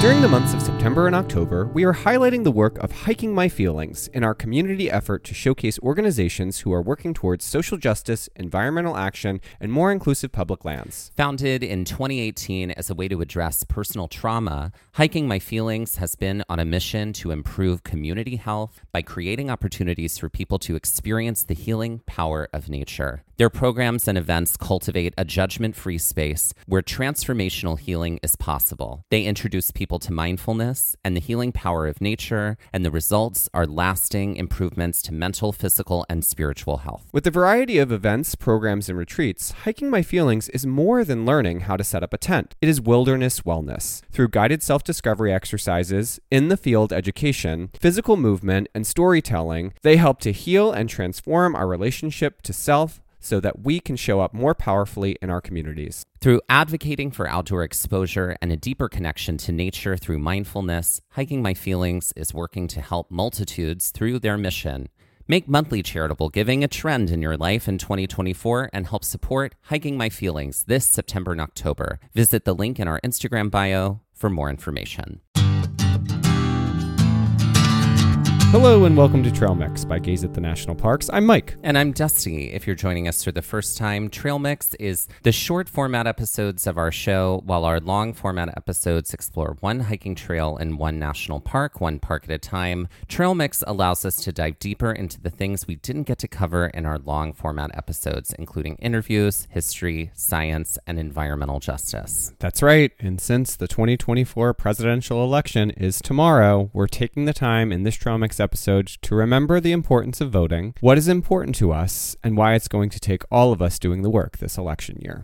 During the months of September and October, we are highlighting the work of Hiking My Feelings in our community effort to showcase organizations who are working towards social justice, environmental action, and more inclusive public lands. Founded in 2018 as a way to address personal trauma, Hiking My Feelings has been on a mission to improve community health by creating opportunities for people to experience the healing power of nature. Their programs and events cultivate a judgment-free space where transformational healing is possible. They introduce people to mindfulness and the healing power of nature, and the results are lasting improvements to mental, physical, and spiritual health. With a variety of events, programs, and retreats, Hiking My Feelings is more than learning how to set up a tent. It is wilderness wellness. Through guided self-discovery exercises, in-the-field education, physical movement, and storytelling, they help to heal and transform our relationship to self, so that we can show up more powerfully in our communities. Through advocating for outdoor exposure and a deeper connection to nature through mindfulness, Hiking My Feelings is working to help multitudes through their mission. Make monthly charitable giving a trend in your life in 2024 and help support Hiking My Feelings this September and October. Visit the link in our Instagram bio for more information. Hello and welcome to Trail Mix by Gaze at the National Parks. I'm Mike. And I'm Dusty. If you're joining us for the first time, Trail Mix is the short format episodes of our show, while our long format episodes explore one hiking trail in one national park, one park at a time. Trail Mix allows us to dive deeper into the things we didn't get to cover in our long format episodes, including interviews, history, science, and environmental justice. That's right. And since the 2024 presidential election is tomorrow, we're taking the time in this Trail Mix episode to remember the importance of voting, what is important to us, and why it's going to take all of us doing the work this election year.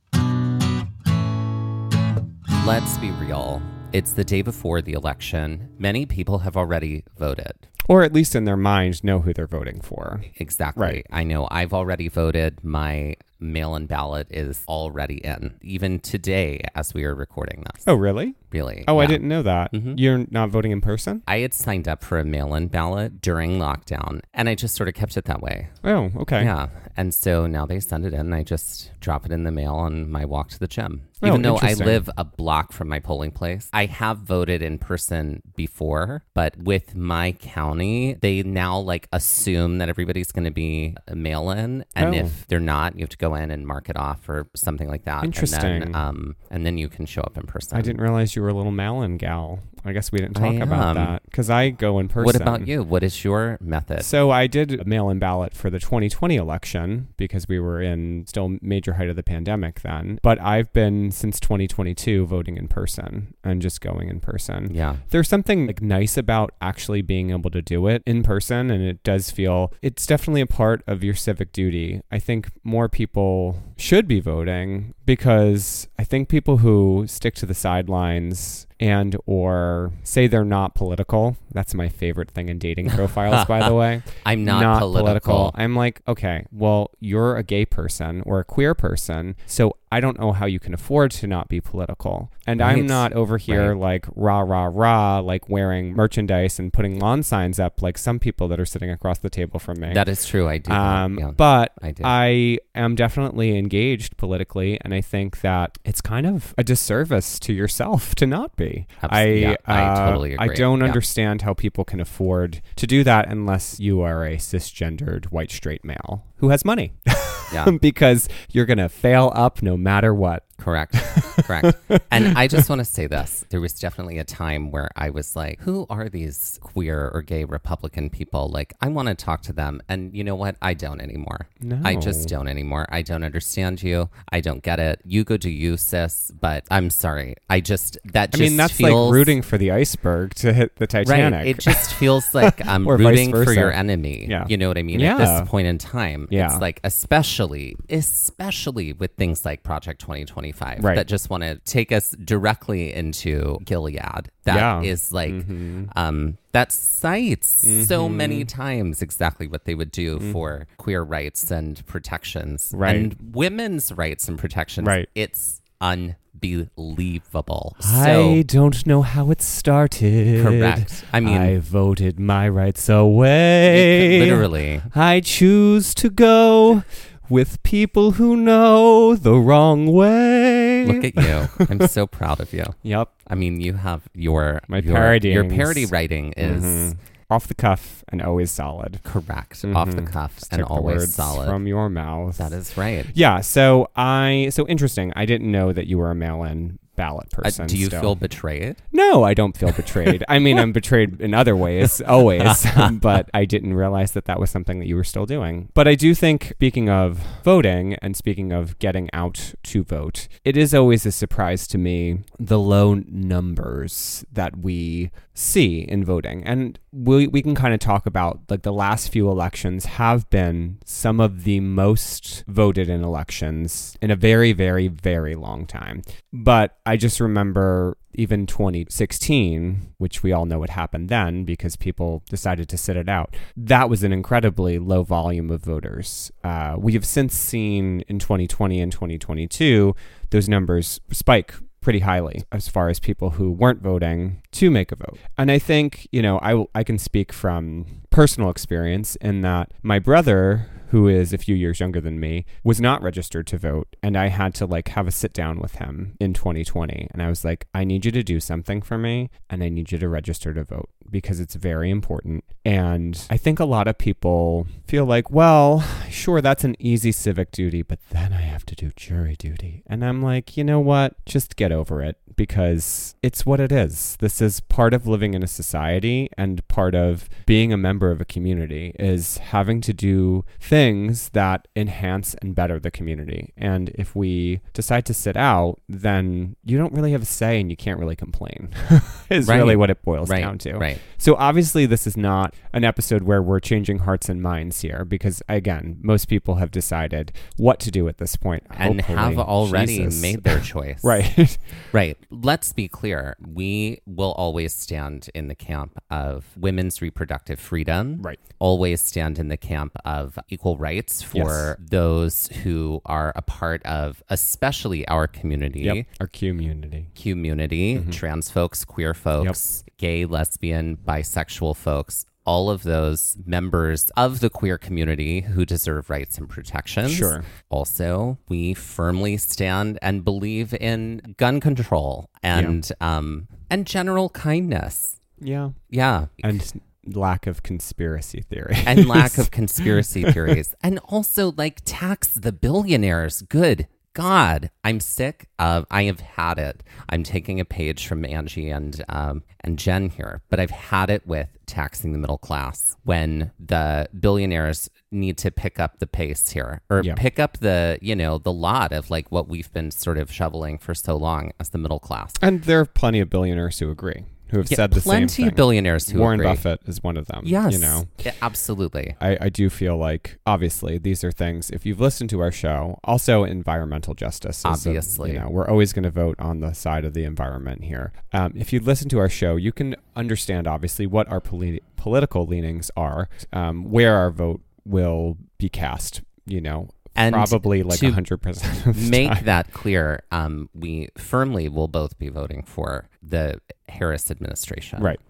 Let's be real. It's the day before the election. Many people have already voted. Or at least in their mind know who they're voting for. Exactly. Right. I know I've already voted. My mail-in ballot is already in, even today as we are recording this. Oh, really? Really? Oh, yeah. I didn't know that. Mm-hmm. You're not voting in person? I had signed up for a mail-in ballot during lockdown, and I just sort of kept it that way. Oh, okay. Yeah. And so now they send it in, and I just drop it in the mail on my walk to the gym. Oh, Even though I interesting. live a block from my polling place, I have voted in person before, but with my county, they now assume that everybody's going to be a mail-in, and if they're not, you have to go in and mark it off or something like that. Interesting. And then you can show up in person. I didn't realize you were a little mail-in gal. I guess we didn't I talk about am. that because I go in person. What about you? What is your method? So I did a mail-in ballot for the 2020 election because we were in still major height of the pandemic then. But I've been since 2022 voting in person and just going in person. Yeah. There's something nice about actually being able to do it in person, and it does feel it's definitely a part of your civic duty. I think more people should be voting because I think people who stick to the sidelines and or say they're not political. That's my favorite thing in dating profiles, by the way. I'm not political. I'm like, okay, well, you're a gay person or a queer person, so I don't know how you can afford to not be political. And Right. I'm not over here Right. rah, rah, rah, wearing merchandise and putting lawn signs up like some people that are sitting across the table from me. That is true. I do. Yeah, But I do. I am definitely engaged politically, and I think that it's kind of a disservice to yourself to not be. I totally agree. I don't Yeah. understand how people can afford to do that unless you are a cisgendered white straight male who has money. Yeah. Because you're going to fail up no matter what. Correct. And I just want to say this. There was definitely a time where I was like, who are these queer or gay Republican people? I want to talk to them. And you know what? I don't anymore. No. I just don't anymore. I don't understand you. I don't get it. You go do you, sis. But I'm sorry. That's that's feels, like rooting for the iceberg to hit the Titanic. Right. It just feels like I'm Or vice rooting for versa. your enemy. Yeah. You know what I mean? Yeah. At this point in time. Yeah. It's especially with things like Project 2025 Right. that just want to take us directly into Gilead. That is that cites so many times exactly what they would do for queer rights and protections. Right. And women's rights and protections. Right. It's unbelievable. I don't know how it started. Correct. I mean, I voted my rights away. literally. I choose to go with people who know the wrong way. Yay! Look at you. I'm so proud of you. Yep. I mean, you have your parodyings. parody writing is off the cuff and always solid. correct. Off the cuff Just and took the always words solid. from your mouth. That is right. Yeah. So interesting. I didn't know that you were a mail-in ballot person. Do you still. feel betrayed? No, I don't feel betrayed. I mean, I'm betrayed in other ways, always, but I didn't realize that was something that you were still doing. But I do think, speaking of voting and speaking of getting out to vote, it is always a surprise to me the low numbers that we see in voting. And we can kind of talk about, like, the last few elections have been some of the most voted in elections in a very, very, very long time. But I just remember even 2016, which we all know what happened then because people decided to sit it out. That was an incredibly low volume of voters. We have since seen in 2020 and 2022, those numbers spike pretty highly as far as people who weren't voting to make a vote. And I think, I can speak from personal experience in that my brother, who is a few years younger than me, was not registered to vote. And I had to have a sit down with him in 2020. And I was like, I need you to do something for me and I need you to register to vote because it's very important. And I think a lot of people feel like, well, sure, that's an easy civic duty, but then I have to do jury duty. And I'm like, you know what? Just get over it because it's what it is. This is part of living in a society and part of being a member of a community is having to do things that enhance and better the community. And if we decide to sit out, then you don't really have a say and you can't really complain is really what it boils down to. Right. So obviously this is not an episode where we're changing hearts and minds here because, again, most people have decided what to do at this point. And have already made their choice. Right. Right. Let's be clear. We will always stand in the camp of women's reproductive freedom. Right. Always stand in the camp of equal rights for those who are a part of, especially our community. Yep. Our community. Trans folks, queer folks, gay, lesbian, bisexual folks. All of those members of the queer community who deserve rights and protections. Sure. Also, we firmly stand and believe in gun control and general kindness. Yeah. Yeah. And lack of conspiracy theories. And lack of conspiracy theories. And also, tax the billionaires. Good God, I'm sick of, I have had it. I'm taking a page from Angie and Jen here, but I've had it with taxing the middle class when the billionaires need to pick up the pace here or pick up the lot of what we've been sort of shoveling for so long as the middle class. And there are plenty of billionaires who agree. Who have said the same thing. Plenty of billionaires who Warren agree. Buffett is one of them. Yes. Yeah, absolutely. I do feel like, obviously, these are things, if you've listened to our show, also environmental justice. Obviously. We're always going to vote on the side of the environment here. If you listen to our show, you can understand, obviously, what our political leanings are, where our vote will be cast, and probably 100% of the make time. that clear, we firmly will both be voting for the Harris administration. Right.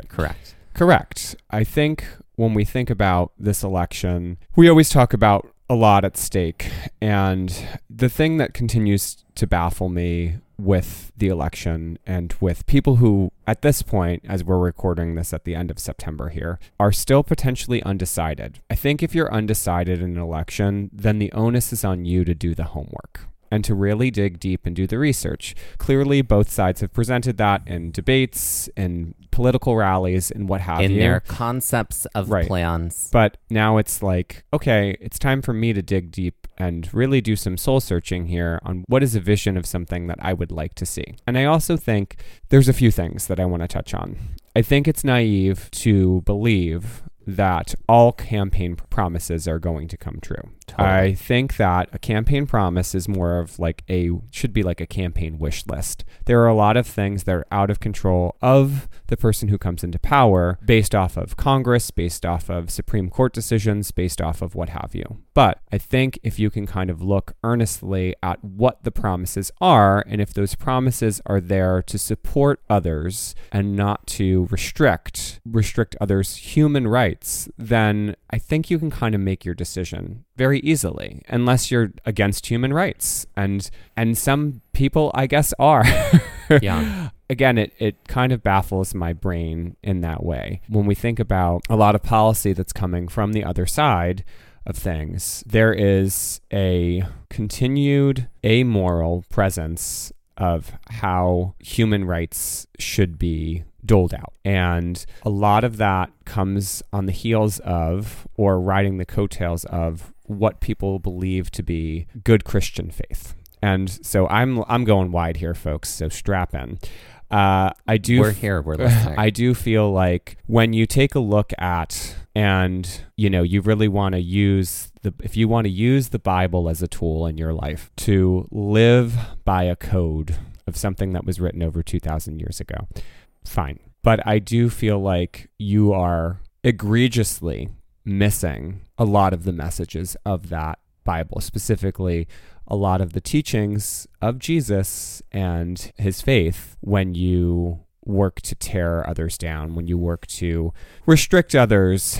Correct. I think when we think about this election, we always talk about a lot at stake. And the thing that continues to baffle me with the election and with people who, at this point, as we're recording this at the end of September here, are still potentially undecided. I think if you're undecided in an election, then the onus is on you to do the homework and to really dig deep and do the research. Clearly, both sides have presented that in debates, in political rallies, and what have you. In their concepts of plans. But now it's okay, it's time for me to dig deep and really do some soul searching here on what is a vision of something that I would like to see. And I also think there's a few things that I want to touch on. I think it's naive to believe that all campaign promises are going to come true. Totally. I think that a campaign promise is more of should be like a campaign wish list. There are a lot of things that are out of control of the person who comes into power based off of Congress, based off of Supreme Court decisions, based off of what have you. But I think if you can kind of look earnestly at what the promises are, and if those promises are there to support others and not to restrict others' human rights, then I think you can kind of make your decision very easily, unless you're against human rights. And some people, I guess, are. Yeah. Again, it kind of baffles my brain in that way. When we think about a lot of policy that's coming from the other side of things, there is a continued amoral presence of how human rights should be doled out. And a lot of that comes on the heels of, or riding the coattails of, what people believe to be good Christian faith. And so I'm going wide here, folks, so strap in. We're here, we're listening. I do feel like when you take a look at, and you really want to use if you want to use the Bible as a tool in your life to live by a code of something that was written over 2,000 years ago, fine. But I do feel like you are egregiously missing a lot of the messages of that Bible, specifically a lot of the teachings of Jesus and his faith, when you work to tear others down, when you work to restrict others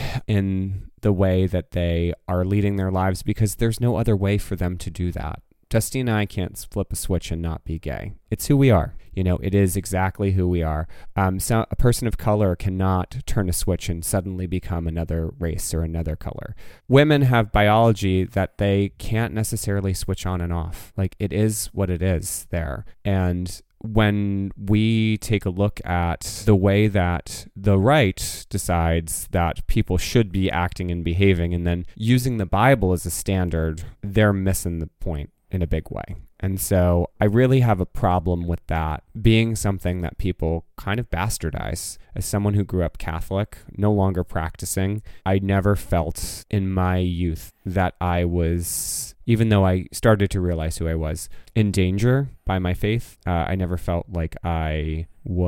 in the way that they are leading their lives, because there's no other way for them to do that. Justine and I can't flip a switch and not be gay. It's who we are. It is exactly who we are. So a person of color cannot turn a switch and suddenly become another race or another color. Women have biology that they can't necessarily switch on and off. Like, it is what it is there. And when we take a look at the way that the right decides that people should be acting and behaving, and then using the Bible as a standard, they're missing the point in a big way. And so I really have a problem with that being something that people kind of bastardize. As someone who grew up Catholic, no longer practicing, I never felt in my youth that I was, even though I started to realize who I was, in danger by my faith. I never felt like I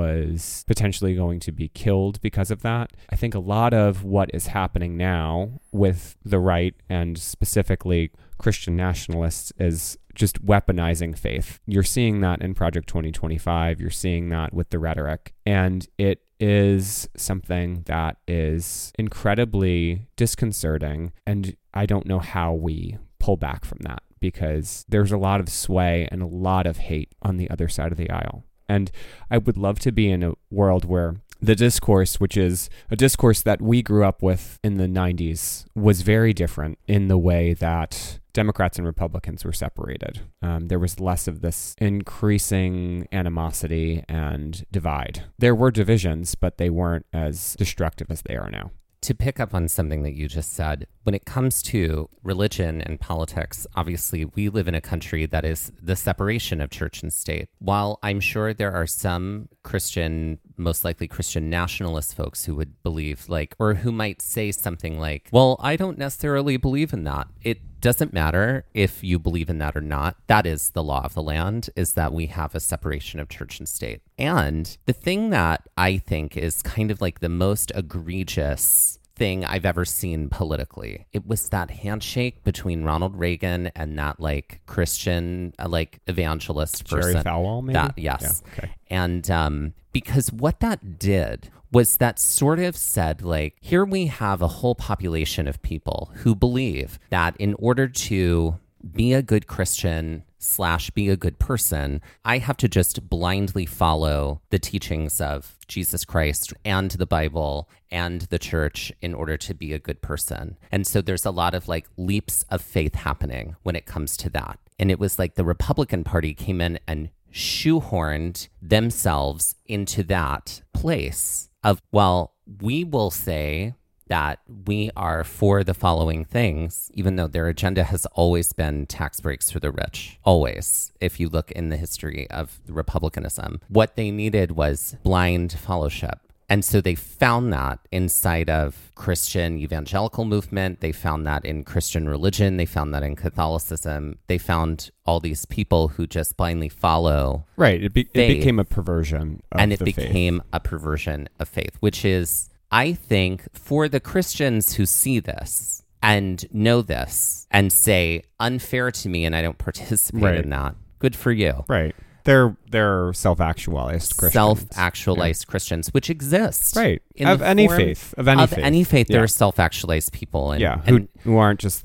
was potentially going to be killed because of that. I think a lot of what is happening now with the right, and specifically Christian nationalists, is just weaponizing faith. You're seeing that in Project 2025. You're seeing that with the rhetoric. And it is something that is incredibly disconcerting. And I don't know how we pull back from that, because there's a lot of sway and a lot of hate on the other side of the aisle. And I would love to be in a world where the discourse, which is a discourse that we grew up with in the 90s, was very different in the way that Democrats and Republicans were separated. There was less of this increasing animosity and divide. There were divisions, but they weren't as destructive as they are now. To pick up on something that you just said, when it comes to religion and politics, obviously we live in a country that is the separation of church and state. While I'm sure there are some Christian, most likely Christian nationalist folks who would believe or who might say something like, well, I don't necessarily believe in that. It doesn't matter if you believe in that or not. That is the law of the land, is that we have a separation of church and state. And the thing that I think is kind of like the most egregious thing I've ever seen politically, it was that handshake between Ronald Reagan and that Christian evangelist person. Jerry Falwell, maybe? Yes. Yeah, okay. And because what that did was that sort of said, here we have a whole population of people who believe that in order to be a good Christian / be a good person, I have to just blindly follow the teachings of Jesus Christ and the Bible and the church in order to be a good person. And so there's a lot of leaps of faith happening when it comes to that. And it was the Republican Party came in and shoehorned themselves into that place of, well, we will say that we are for the following things, even though their agenda has always been tax breaks for the rich. Always. If you look in the history of Republicanism, what they needed was blind fellowship. And so they found that inside of Christian evangelical movement. They found that in Christian religion. They found that in Catholicism. They found all these people who just blindly follow. Right. It became a perversion of and it the became faith. a perversion of faith, which is, I think, for the Christians who see this and know this and say, unfair to me and I don't participate in that, good for you. Right. They're self-actualized Christians. Self-actualized Christians, which exist. Right. In of the any form faith. Of any faith. There are self-actualized people. And, who aren't just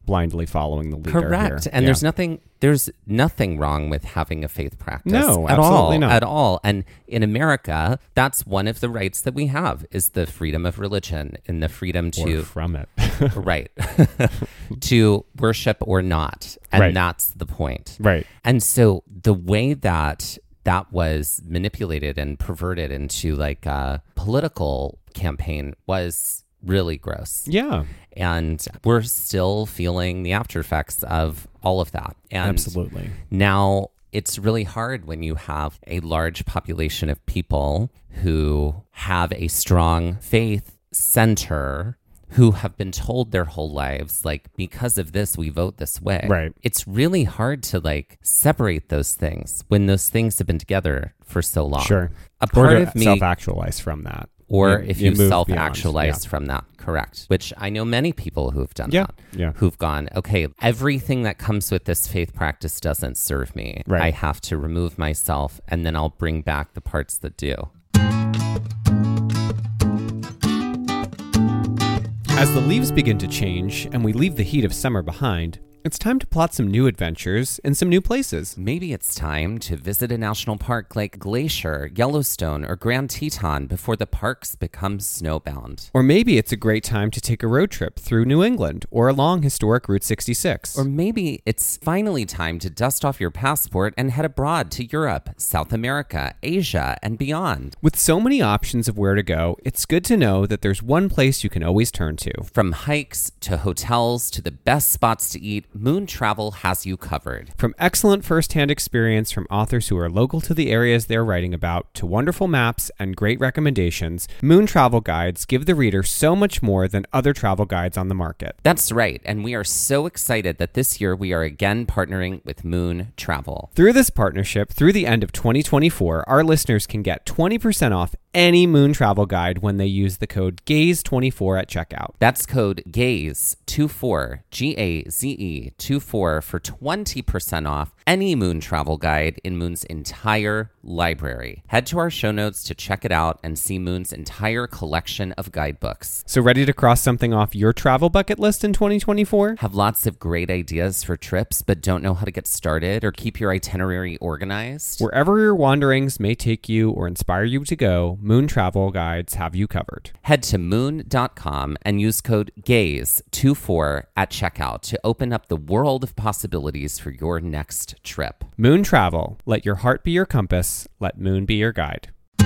blindly following the leader. Correct. Here. And there's nothing wrong with having a faith practice. No, at absolutely all, not. At all. And in America, that's one of the rights that we have is the freedom of religion and the freedom to Or from it. right. to worship or not. And Right. that's the point. Right. And so the way that was manipulated and perverted into like a political campaign was really gross. Yeah. And we're still feeling the after effects of all of that. And Absolutely. now it's really hard when you have a large population of people who have a strong faith center who have been told their whole lives, like, because of this, we vote this way. Right. It's really hard to like separate those things when those things have been together for so long. Sure. A Or part to of me, self-actualize from that. or if you move self-actualize beyond. from that, correct. Which I know many people who've done Yeah. that. Yeah. Who've gone, okay, everything that comes with this faith practice doesn't serve me. Right. I have to remove myself and then I'll bring back the parts that do. As the leaves begin to change and we leave the heat of summer behind, it's time to plot some new adventures in some new places. Maybe it's time to visit a national park like Glacier, Yellowstone, or Grand Teton before the parks become snowbound. Or maybe it's a great time to take a road trip through New England or along historic Route 66. Or maybe it's finally time to dust off your passport and head abroad to Europe, South America, Asia, and beyond. With so many options of where to go, it's good to know that there's one place you can always turn to. From hikes to hotels to the best spots to eat, Moon Travel has you covered. From excellent first-hand experience from authors who are local to the areas they're writing about, to wonderful maps and great recommendations, Moon Travel Guides give the reader so much more than other travel guides on the market. That's right, and we are so excited that this year we are again partnering with Moon Travel. Through this partnership, through the end of 2024, our listeners can get 20% off any Moon Travel Guide when they use the code GAZE24 at checkout. That's code GAZE24, GAZE24 for 20% off any Moon Travel Guide in Moon's entire library. Head to our show notes to check it out and see Moon's entire collection of guidebooks. So ready to cross something off your travel bucket list in 2024? Have lots of great ideas for trips but don't know how to get started or keep your itinerary organized? Wherever your wanderings may take you or inspire you to go, Moon Travel Guides have you covered. Head to moon.com and use code GAZE24 at checkout to open up the world of possibilities for your next trip. Moon Travel. Let your heart be your compass. Let Moon be your guide.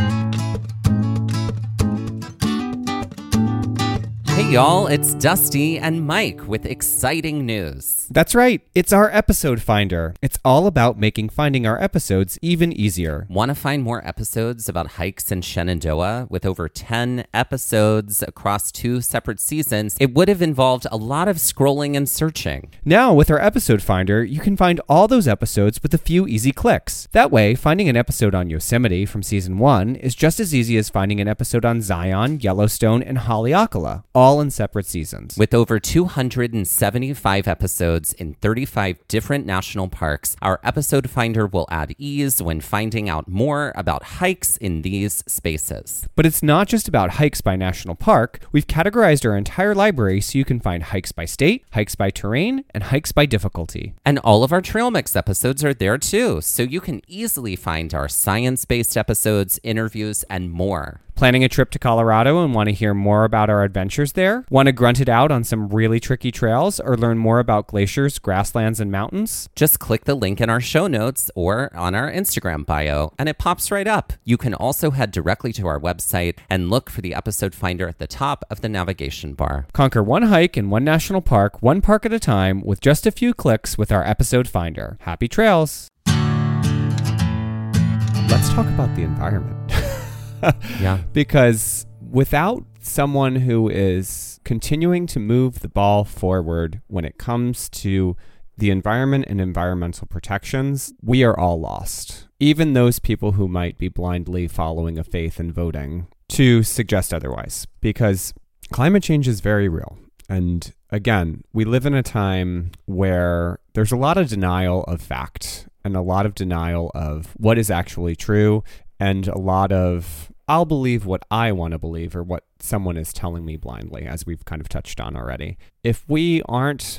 Hey y'all, it's Dusty and Mike with exciting news. That's right. It's our episode finder. It's all about making finding our episodes even easier. Want to find more episodes about hikes in Shenandoah with over 10 episodes across 2 separate seasons? It would have involved a lot of scrolling and searching. Now, with our episode finder, you can find all those episodes with a few easy clicks. That way, finding an episode on Yosemite from season 1 is just as easy as finding an episode on Zion, Yellowstone, and Haleakala, all in separate seasons. With over 275 episodes in 35 different national parks, our episode finder will add ease when finding out more about hikes in these spaces. But it's not just about hikes by national park. We've categorized our entire library so you can find hikes by state, hikes by terrain, and hikes by difficulty. And all of our Trail Mix episodes are there too, so you can easily find our science-based episodes, interviews, and more. Planning a trip to Colorado and want to hear more about our adventures there? Want to grunt it out on some really tricky trails or learn more about glaciers, grasslands, and mountains? Just click the link in our show notes or on our Instagram bio, and it pops right up. You can also head directly to our website and look for the episode finder at the top of the navigation bar. Conquer one hike in one national park, one park at a time, with just a few clicks with our episode finder. Happy trails! Let's talk about the environment. Yeah. Because without someone who is continuing to move the ball forward when it comes to the environment and environmental protections, we are all lost. Even those people who might be blindly following a faith and voting to suggest otherwise, because climate change is very real. And again, we live in a time where there's a lot of denial of fact and a lot of denial of what is actually true, and a lot of I'll believe what I want to believe or what someone is telling me blindly, as we've kind of touched on already. If we aren't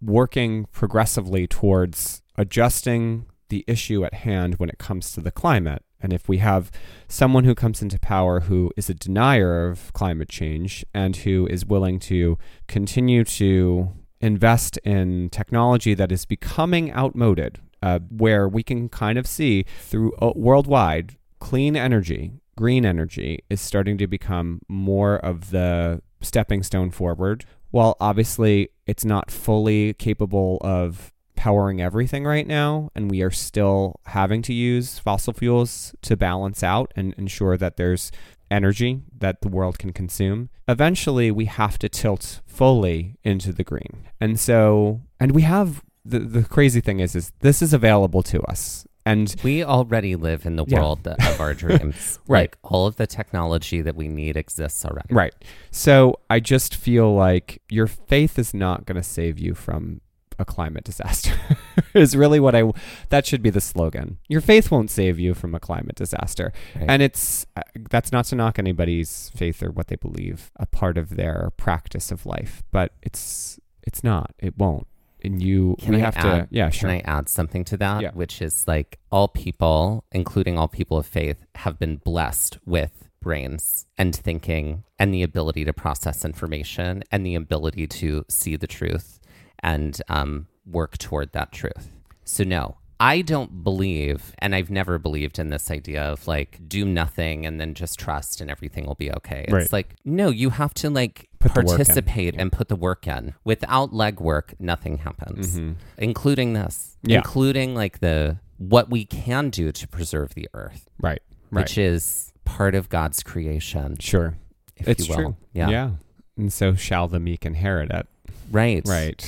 working progressively towards adjusting the issue at hand when it comes to the climate. And if we have someone who comes into power who is a denier of climate change and who is willing to continue to invest in technology that is becoming outmoded, where we can kind of see through worldwide, clean energy, green energy is starting to become more of the stepping stone forward. While obviously it's not fully capable of powering everything right now, and we are still having to use fossil fuels to balance out and ensure that there's energy that the world can consume. Eventually, we have to tilt fully into the green. And we have, the crazy thing is this is available to us. And we already live in the world of our dreams. Right. Like all of the technology that we need exists already. Right. So I just feel like your faith is not going to save you from a climate disaster is really that should be the slogan. Your faith won't save you from a climate disaster. Right. And that's not to knock anybody's faith or what they believe, a part of their practice of life, but it's not, it won't. And sure. Can I add something to that? Yeah. Which is like all people, including all people of faith, have been blessed with brains and thinking and the ability to process information and the ability to see the truth and work toward that truth. So no, I don't believe, and I've never believed in this idea of like do nothing and then just trust and everything will be okay. Right. It's like, no, you have to like participate and put the work in. Without legwork, nothing happens, including this, including like what we can do to preserve the earth. Right. Which is part of God's creation. Sure. It's you will. True. Yeah. And so shall the meek inherit it. Right.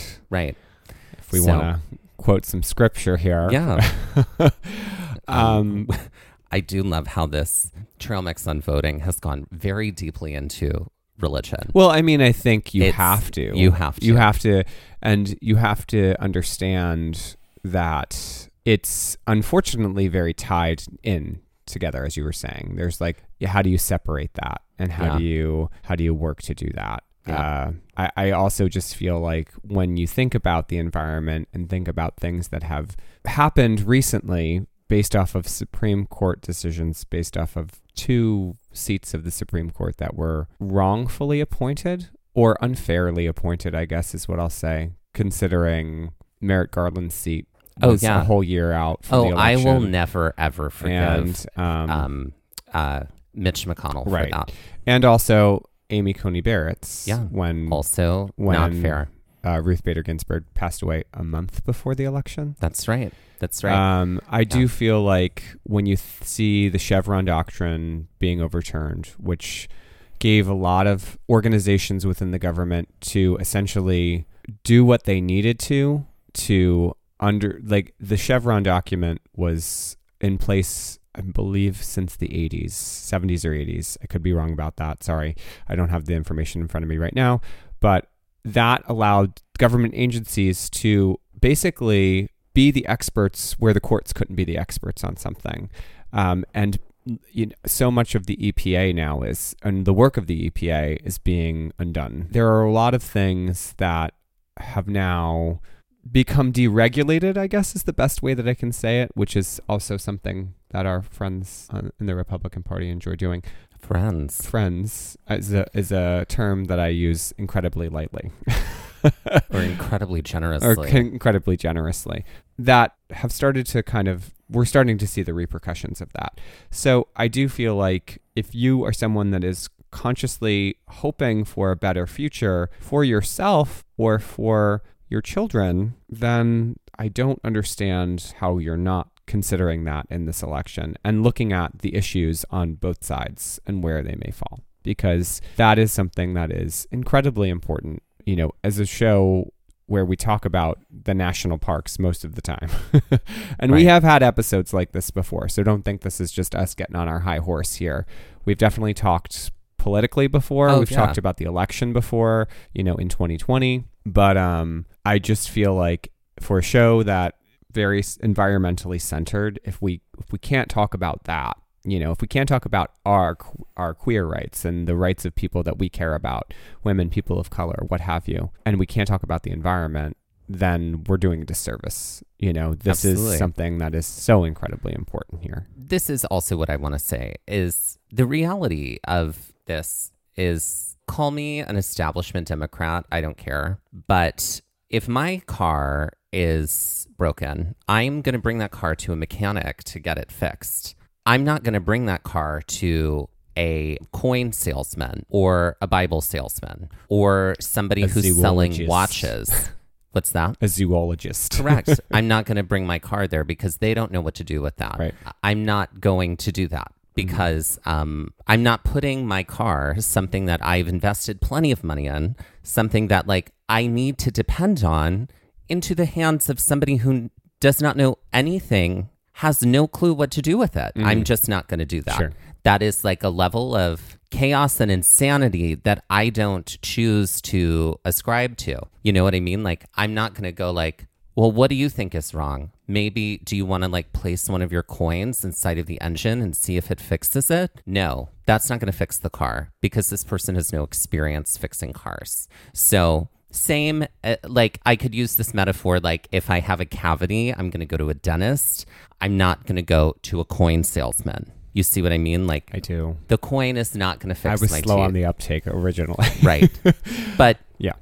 If we want to quote some scripture here. Yeah. I do love how this trail mix on voting has gone very deeply into religion. Well, I mean, I think you have to. You have to. And you have to understand that it's unfortunately very tied in together, as you were saying. There's like, how do you separate that? And how do you work to do that? Yeah. I also just feel like when you think about the environment and think about things that have happened recently based off of Supreme Court decisions, based off of 2 seats of the Supreme Court that were wrongfully appointed or unfairly appointed, I guess is what I'll say, considering Merrick Garland's seat was a whole year out from the election. I will never, ever forgive Mitch McConnell for that. And also Amy Coney Barrett's. Yeah. When not fair. Ruth Bader Ginsburg passed away a month before the election. That's right. I do feel like when you see the Chevron doctrine being overturned, which gave a lot of organizations within the government to essentially do what they needed to the Chevron document was in place, I believe, since the 80s, 70s or 80s. I could be wrong about that. Sorry. I don't have the information in front of me right now. But that allowed government agencies to basically be the experts where the courts couldn't be the experts on something. And so much of the EPA now and the work of the EPA is being undone. There are a lot of things that have now become deregulated, I guess is the best way that I can say it, which is also something that our friends in the Republican Party enjoy doing. Friends is a term that I use incredibly lightly. Or incredibly generously. That have started to we're starting to see the repercussions of that. So I do feel like if you are someone that is consciously hoping for a better future for yourself or for your children, then I don't understand how you're not considering that in this election and looking at the issues on both sides and where they may fall, because that is something that is incredibly important, as a show where we talk about the national parks most of the time. And we have had episodes like this before, so don't think this is just us getting on our high horse here. We've definitely talked politically before. We've talked about the election before, in 2020. But I just feel like for a show that very environmentally centered, if we can't talk about that, if we can't talk about our queer rights and the rights of people that we care about, women, people of color, what have you, and we can't talk about the environment, then we're doing a disservice. This Absolutely. is something that is so incredibly important here. This is also what I want to say is the reality of this is, call me an establishment Democrat, I don't care. But if my car is broken, I'm going to bring that car to a mechanic to get it fixed. I'm not going to bring that car to a coin salesman or a Bible salesman or somebody who's selling watches. What's that? A zoologist. Correct. I'm not going to bring my car there because they don't know what to do with that. Right. I'm not going to do that because I'm not putting my car, something that I've invested plenty of money in, something that like I need to depend on, into the hands of somebody who does not know anything, has no clue what to do with it. I'm just not going to do that. Sure. That is like a level of chaos and insanity that I don't choose to ascribe to. You know what I mean? Like, I'm not going to go like, well, what do you think is wrong? Maybe, do you want to like place one of your coins inside of the engine and see if it fixes it? No, that's not going to fix the car because this person has no experience fixing cars. So same, like I could use this metaphor, like if I have a cavity, I'm going to go to a dentist. I'm not going to go to a coin salesman. You see what I mean? Like, I do. The coin is not going to fix my teeth. I was slow on the uptake originally. Right. But yeah,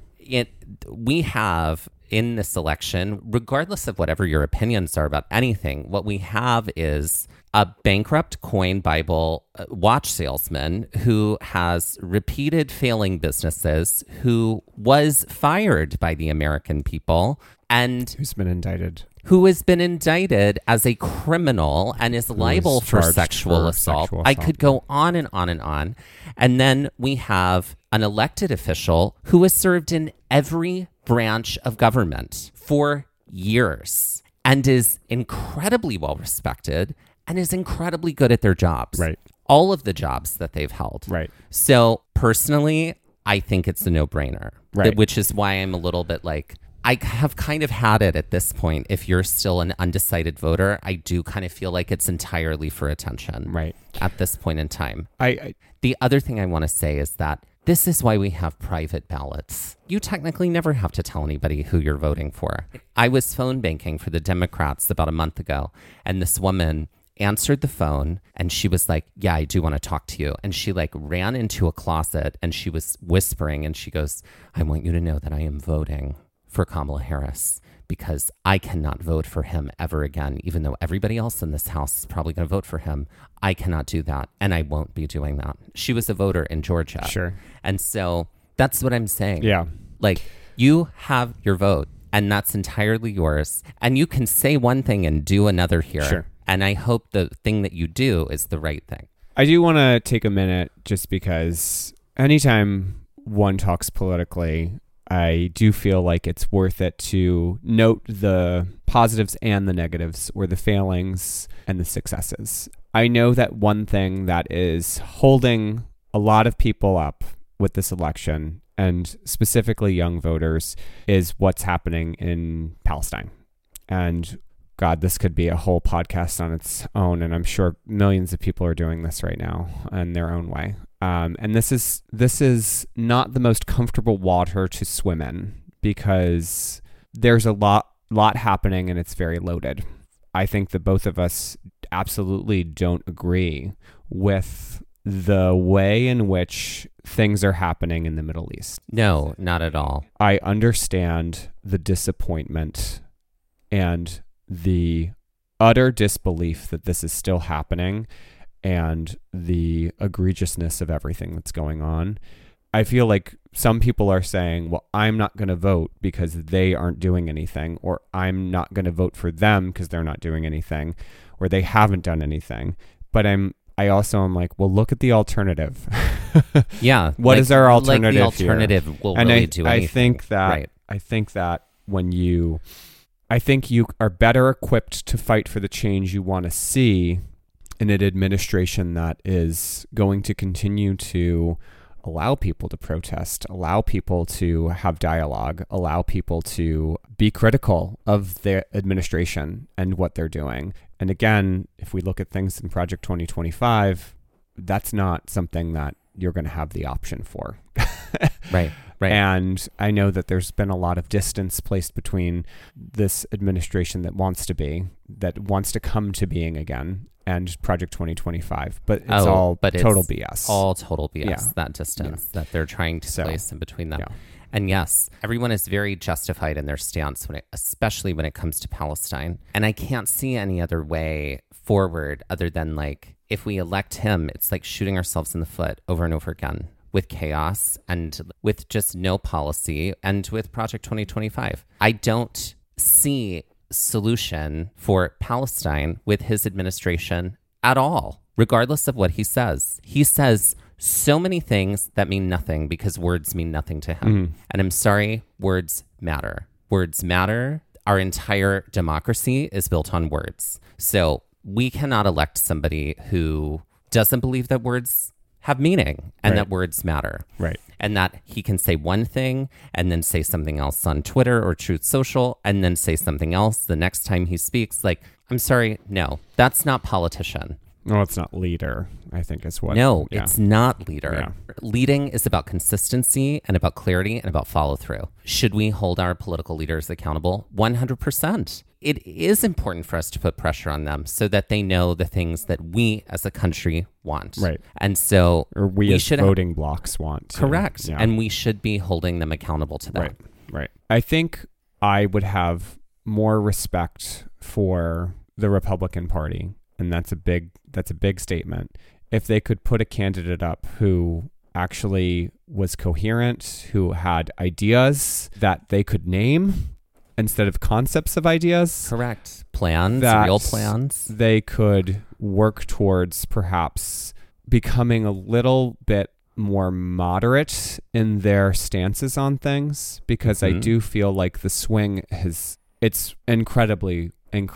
we have in this election, regardless of whatever your opinions are about anything, what we have is a bankrupt coin Bible watch salesman who has repeated failing businesses, who was fired by the American people, and who's been indicted. Who has been indicted as a criminal and is liable for sexual assault. I could go on and on and on. And then we have an elected official who has served in every branch of government for years and is incredibly well respected and is incredibly good at their jobs. Right. All of the jobs that they've held. Right. So personally, I think it's a no-brainer. Right. Which is why I'm a little bit like, I have kind of had it at this point. If you're still an undecided voter, I do kind of feel like it's entirely for attention. Right. At this point in time. I The other thing I want to say is that this is why we have private ballots. You technically never have to tell anybody who you're voting for. I was phone banking for the Democrats about a month ago, and this woman answered the phone and she was like, yeah, I do want to talk to you. And she like ran into a closet and she was whispering and she goes, I want you to know that I am voting for Kamala Harris because I cannot vote for him ever again, even though everybody else in this house is probably going to vote for him. I cannot do that, and I won't be doing that. She was a voter in Georgia. Sure. And so that's what I'm saying. Yeah. Like, you have your vote, and that's entirely yours, and you can say one thing and do another here. Sure. And I hope the thing that you do is the right thing. I do want to take a minute just because anytime one talks politically, I do feel like it's worth it to note the positives and the negatives, or the failings and the successes. I know that one thing that is holding a lot of people up with this election, and specifically young voters, is what's happening in Palestine. And God, this could be a whole podcast on its own, and I'm sure millions of people are doing this right now in their own way. And this is not the most comfortable water to swim in because there's a lot happening and it's very loaded. I think that both of us absolutely don't agree with the way in which things are happening in the Middle East. No, not at all. I understand the disappointment and the utter disbelief that this is still happening and the egregiousness of everything that's going on. I feel like some people are saying, well, I'm not going to vote because they aren't doing anything, or I'm not going to vote for them because they're not doing anything, or they haven't done anything. But I also am like, well, look at the alternative. Yeah. What is our alternative here? The alternative here? will And really do anything. I think that when you are better equipped to fight for the change you want to see in an administration that is going to continue to allow people to protest, allow people to have dialogue, allow people to be critical of their administration and what they're doing. And again, if we look at things in Project 2025, that's not something that you're going to have the option for. Right. Right. And I know that there's been a lot of distance placed between this administration that wants to come to being again, and Project 2025. But it's all total BS. All total BS, Yeah. that distance that they're trying to place in between them. Yeah. And yes, everyone is very justified in their stance, especially when it comes to Palestine. And I can't see any other way forward other than like, if we elect him, it's like shooting ourselves in the foot over and over again with chaos and with just no policy and with Project 2025. I don't see solution for Palestine with his administration at all, regardless of what he says. He says so many things that mean nothing because words mean nothing to him. And I'm sorry, words matter. Words matter. Our entire democracy is built on words. So we cannot elect somebody who doesn't believe that words have meaning and that words matter. Right. And that he can say one thing and then say something else on Twitter or Truth Social and then say something else the next time he speaks. Like, I'm sorry, no, that's not politician. No, it's not leader, I think is what. No, yeah. it's not leader. Yeah. Leading is about consistency and about clarity and about follow through. Should we hold our political leaders accountable? 100%. It is important for us to put pressure on them so that they know the things that we as a country want. Right. And so Or we as voting blocks want to. Correct. Yeah. And we should be holding them accountable to that. Right. I think I would have more respect for the Republican Party, and that's a big statement, if they could put a candidate up who actually was coherent, who had ideas that they could name instead of concepts of ideas. Correct. Plans, that real plans. They could work towards perhaps becoming a little bit more moderate in their stances on things, because I do feel like the swing it's incredibly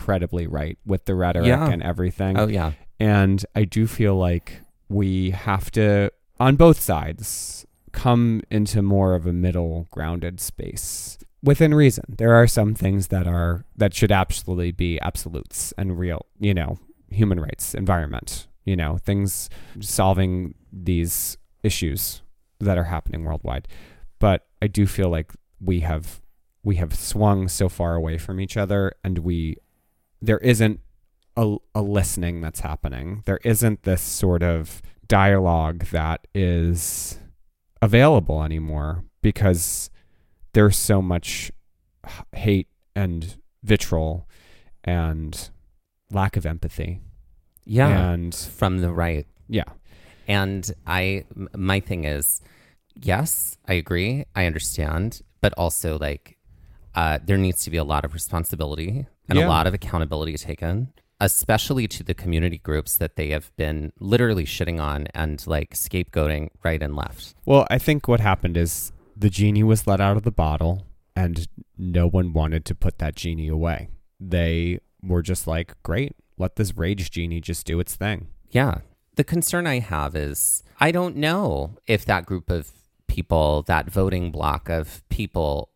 right with the rhetoric and everything. Oh, yeah. And I do feel like we have to, on both sides, come into more of a middle grounded space within reason. There are some things that should absolutely be absolutes and real, human rights, environment, things, solving these issues that are happening worldwide. But I do feel like we have swung so far away from each other, and there isn't a listening that's happening. There isn't this sort of dialogue that is available anymore, because there's so much hate and vitriol and lack of empathy. Yeah. And from the right. Yeah. And my thing is, yes, I agree. I understand. But also, like, there needs to be a lot of responsibility and a lot of accountability taken, especially to the community groups that they have been literally shitting on and like scapegoating right and left. Well, I think what happened is the genie was let out of the bottle, and no one wanted to put that genie away. They were just like, great, let this rage genie just do its thing. Yeah. The concern I have is, I don't know if that group of people, that voting block of people,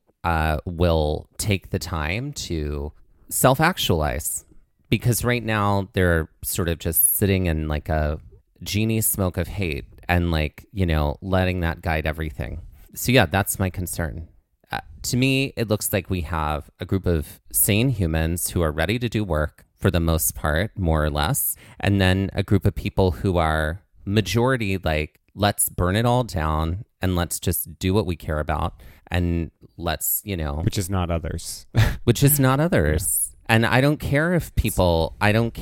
will take the time to self-actualize, because right now they're sort of just sitting in like a genie smoke of hate and like, letting that guide everything. So yeah, that's my concern. To me, it looks like we have a group of sane humans who are ready to do work for the most part, more or less, and then a group of people who are majority like, let's burn it all down and let's just do what we care about, and let's, which is not others. Which is not others. Yeah. And I don't care if people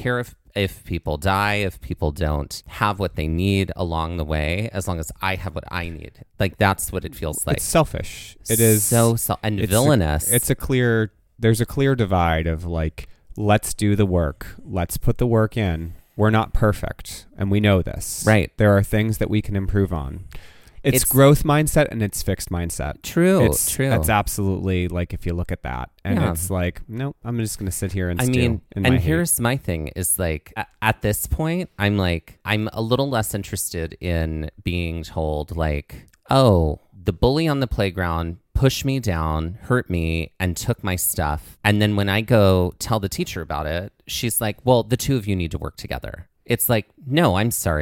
die, if people don't have what they need along the way, as long as I have what I need. Like, that's what it feels like. It's selfish. It is and villainous. There's a clear divide of like, let's do the work. Let's put the work in. We're not perfect, and we know this. Right. There are things that we can improve on. It's growth mindset and it's fixed mindset. True. That's absolutely, like, if you look at that, and it's like, no, I'm just going to sit here and stew. Here's my thing is like, at this point, I'm a little less interested in being told like, oh, the bully on the playground pushed me down, hurt me, and took my stuff. And then when I go tell the teacher about it, she's like, well, the two of you need to work together. It's like, no, I'm sorry.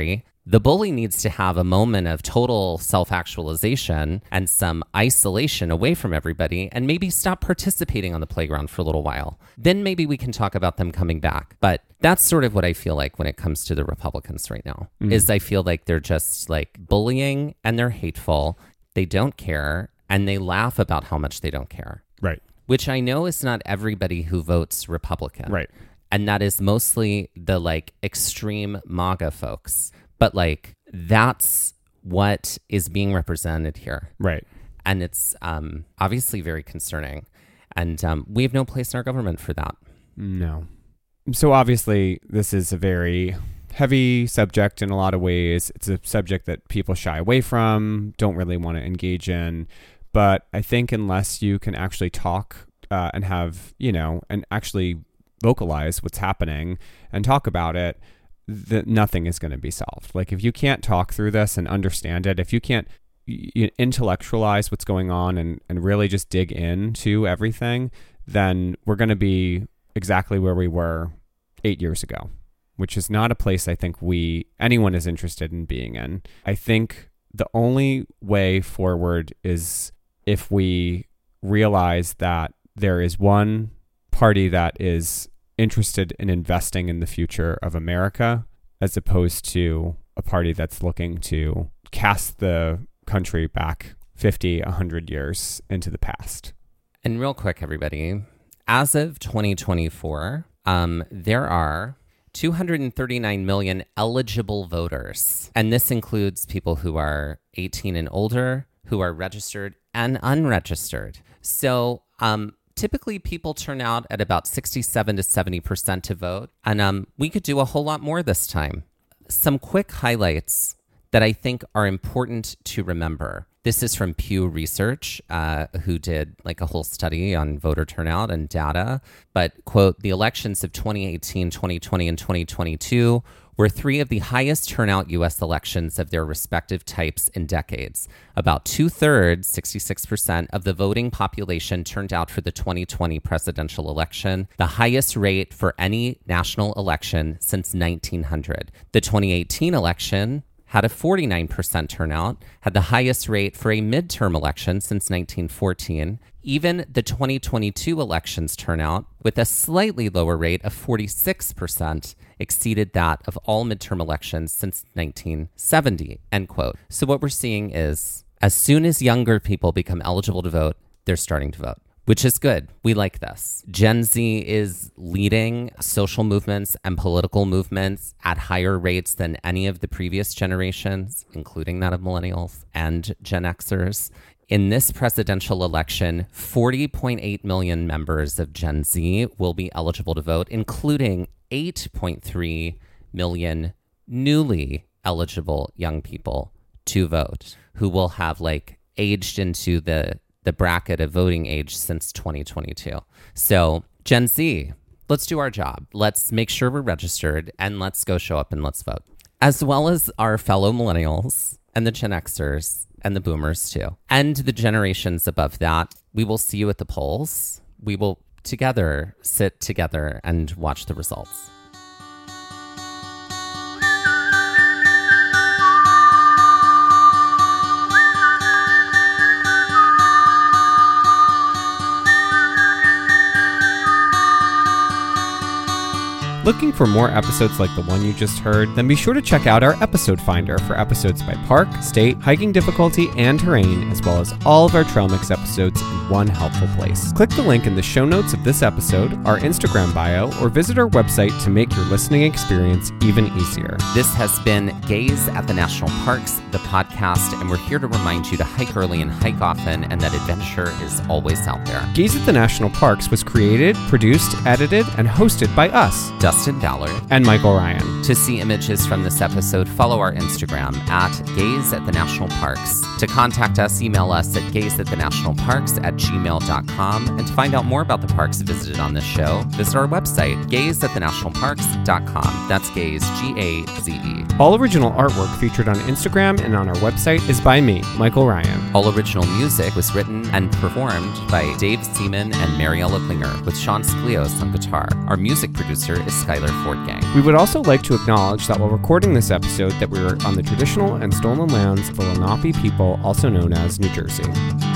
The bully needs to have a moment of total self-actualization and some isolation away from everybody and maybe stop participating on the playground for a little while. Then maybe we can talk about them coming back. But that's sort of what I feel like when it comes to the Republicans right now, is I feel like they're just like bullying and they're hateful. They don't care and they laugh about how much they don't care. Right. Which I know is not everybody who votes Republican. Right. And that is mostly the like extreme MAGA folks. But like, that's what is being represented here. Right. And it's obviously very concerning. And we have no place in our government for that. No. So obviously, this is a very heavy subject in a lot of ways. It's a subject that people shy away from, don't really want to engage in. But I think unless you can actually talk and have, and actually vocalize what's happening and talk about it, nothing is going to be solved. Like if you can't talk through this and understand it, if you can't intellectualize what's going on and really just dig into everything, then we're going to be exactly where we were 8 years ago, which is not a place I think anyone is interested in being in. I think the only way forward is if we realize that there is one party that is interested in investing in the future of America, as opposed to a party that's looking to cast the country back 50, 100 years into the past. And real quick, everybody, as of 2024, there are 239 million eligible voters. And this includes people who are 18 and older, who are registered and unregistered. So, typically, people turn out at about 67 to 70% to vote, and we could do a whole lot more this time. Some quick highlights that I think are important to remember. This is from Pew Research, who did like a whole study on voter turnout and data. But, quote, the elections of 2018, 2020, and 2022 were three of the highest turnout U.S. elections of their respective types in decades. About 2/3, 66%, of the voting population turned out for the 2020 presidential election, the highest rate for any national election since 1900. The 2018 election had a 49% turnout, had the highest rate for a midterm election since 1914. Even the 2022 elections turnout, with a slightly lower rate of 46%, exceeded that of all midterm elections since 1970, end quote. So what we're seeing is, as soon as younger people become eligible to vote, they're starting to vote, which is good. We like this. Gen Z is leading social movements and political movements at higher rates than any of the previous generations, including that of millennials and Gen Xers. In this presidential election, 40.8 million members of Gen Z will be eligible to vote, including 8.3 million newly eligible young people to vote who will have like aged into the bracket of voting age since 2022. So Gen Z, let's do our job. Let's make sure we're registered and let's go show up and let's vote. As well as our fellow millennials and the Gen Xers and the boomers too. And the generations above that, we will see you at the polls. We will together sit together and watch the results. Looking for more episodes like the one you just heard? Then be sure to check out our episode finder for episodes by park, state, hiking difficulty, and terrain, as well as all of our Trail Mix episodes in one helpful place. Click the link in the show notes of this episode, our Instagram bio, or visit our website to make your listening experience even easier. This has been Gaze at the National Parks, the podcast, and we're here to remind you to hike early and hike often, and that adventure is always out there. Gaze at the National Parks was created, produced, edited, and hosted by us, Dustin Ballard and Michael Ryan. To see images from this episode, follow our Instagram at Gaze at the National Parks. To contact us, email us at gazeatthenationalparks@gmail.com. And to find out more about the parks visited on this show, visit our website, gazeatthenationalparks.com. That's Gaze, G-A-Z-E. All original artwork featured on Instagram and on our website is by me, Michael Ryan. All original music was written and performed by Dave Seaman and Mariella Klinger, with Sean Sklios on guitar. Our music producer is Schuyler Fort Gang. We would also like to acknowledge that while recording this episode that we were on the traditional and stolen lands of the Lenape people, also known as New Jersey.